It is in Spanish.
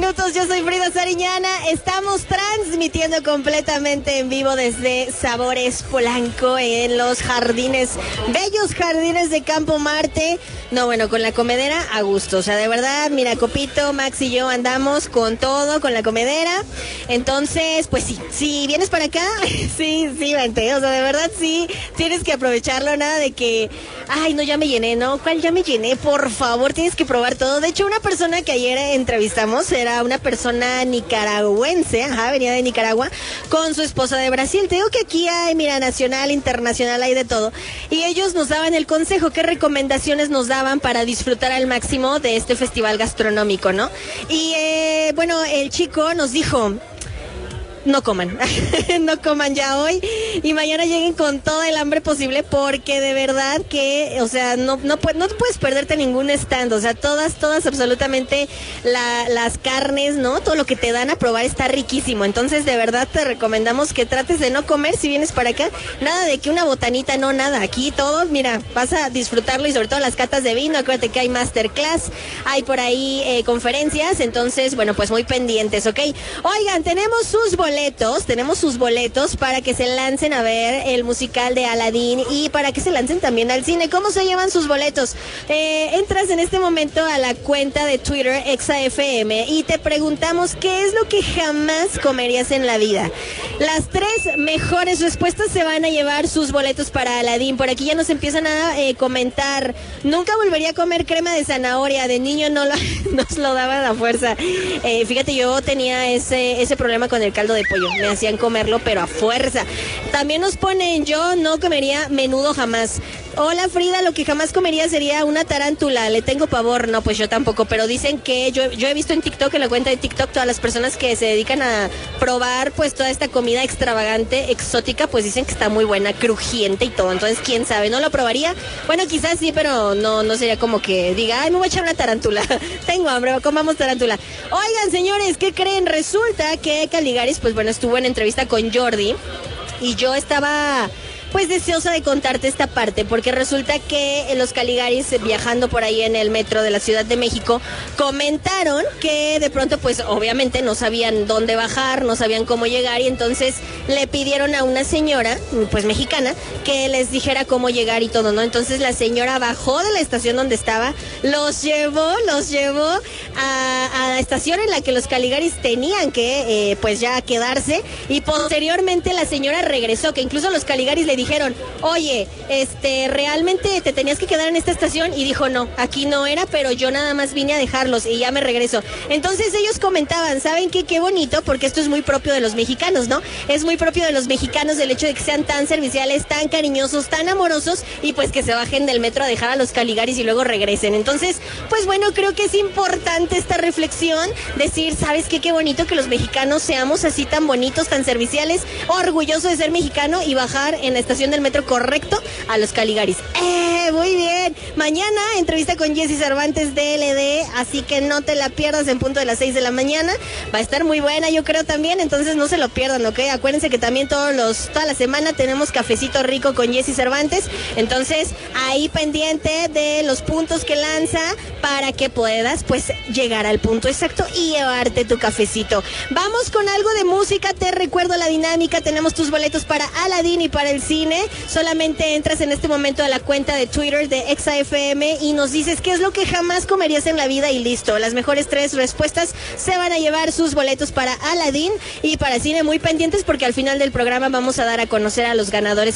minutos. Yo soy Frida Sariñana. Estamos transmitiendo completamente en vivo desde Sabores Polanco en los jardines, bellos jardines de Campo Marte. No, bueno, con la comedera a gusto. O sea, de verdad, mira, Copito, Max y yo andamos con todo, con la comedera. Entonces, pues sí, si vienes para acá, sí, vente. O sea, de verdad sí, tienes que aprovecharlo. Nada de que, ay, no, ya me llené, ¿no? ¿Cuál ya me llené? Por favor, tienes que probar todo. De hecho, una persona que ayer entrevistamos era una persona nicaragüense, venía de Nicaragua, con su esposa de Brasil. Te digo que aquí hay, mira, nacional, internacional, hay de todo. Y ellos nos daban el consejo, qué recomendaciones nos daban para disfrutar al máximo de este festival gastronómico, ¿no? Y, bueno, el chico nos dijo: no coman, no coman ya hoy y mañana lleguen con todo el hambre posible, porque de verdad que, o sea, no puedes perderte ningún stand. O sea, todas absolutamente las carnes, ¿no? Todo lo que te dan a probar está riquísimo. Entonces, de verdad te recomendamos que trates de no comer si vienes para acá. Nada de que una botanita, no, nada. Aquí todos, mira, vas a disfrutarlo, y sobre todo las catas de vino. Acuérdate que hay masterclass, hay por ahí conferencias. Entonces, bueno, pues muy pendientes, ¿ok? Oigan, tenemos sus boletos para que se lancen a ver el musical de Aladdin y para que se lancen también al cine. ¿Cómo se llevan sus boletos? Entras en este momento a la cuenta de Twitter ExaFM y te preguntamos qué es lo que jamás comerías en la vida. Las 3 mejores respuestas se van a llevar sus boletos para Aladdin. Por aquí ya nos empiezan a comentar: nunca volvería a comer crema de zanahoria, de niño nos lo daban a fuerza. Fíjate, yo tenía ese problema con el caldo de pollo, me hacían comerlo pero a fuerza. También nos ponen: yo no comería menudo jamás. Hola Frida, lo que jamás comería sería una tarántula, le tengo pavor. No, pues yo tampoco, pero dicen que yo he visto en TikTok, en la cuenta de TikTok, todas las personas que se dedican a probar pues toda esta comida extravagante, exótica, pues dicen que está muy buena, crujiente y todo. Entonces, quién sabe, no lo probaría. Bueno, quizás sí, pero no sería como que diga: ay, me voy a echar una tarántula, tengo hambre, comamos tarántula. Oigan, señores, ¿qué creen? Resulta que Caligaris, pues bueno, estuvo en entrevista con Jordi y yo estaba pues deseosa de contarte esta parte, porque resulta que los Caligaris, viajando por ahí en el metro de la Ciudad de México, comentaron que de pronto pues obviamente no sabían dónde bajar, no sabían cómo llegar, y entonces le pidieron a una señora pues mexicana que les dijera cómo llegar y todo, ¿no? Entonces la señora bajó de la estación donde estaba, los llevó a la estación en la que los Caligaris tenían que pues ya quedarse, y posteriormente la señora regresó, que incluso los Caligaris le dijeron: oye, ¿realmente te tenías que quedar en esta estación? Y dijo: no, aquí no era, pero yo nada más vine a dejarlos y ya me regreso. Entonces ellos comentaban: ¿saben qué? Qué bonito, porque esto es muy propio de los mexicanos, ¿no? Es muy propio de los mexicanos el hecho de que sean tan serviciales, tan cariñosos, tan amorosos, y pues que se bajen del metro a dejar a los Caligaris y luego regresen. Entonces, pues bueno, creo que es importante esta reflexión, decir: ¿sabes qué? Qué bonito que los mexicanos seamos así tan bonitos, tan serviciales, orgulloso de ser mexicano y bajar en la estación del metro correcto a los Caligaris. Muy bien. Mañana entrevista con Jessy Cervantes de LD, así que no te la pierdas en punto de las 6 de la mañana. Va a estar muy buena, yo creo también, entonces no se lo pierdan, ¿ok? Acuérdense que también toda la semana tenemos cafecito rico con Jessy Cervantes, entonces ahí pendiente de los puntos que lanza para que puedas pues llegar al punto exacto y llevarte tu cafecito. Vamos con algo de música, te recuerdo la dinámica, tenemos tus boletos para Aladdin y para el cine. Solamente entras en este momento a la cuenta de Twitter de ExaFM y nos dices qué es lo que jamás comerías en la vida, y listo. Las mejores 3 respuestas se van a llevar sus boletos para Aladdin y para cine. Muy pendientes, porque al final del programa vamos a dar a conocer a los ganadores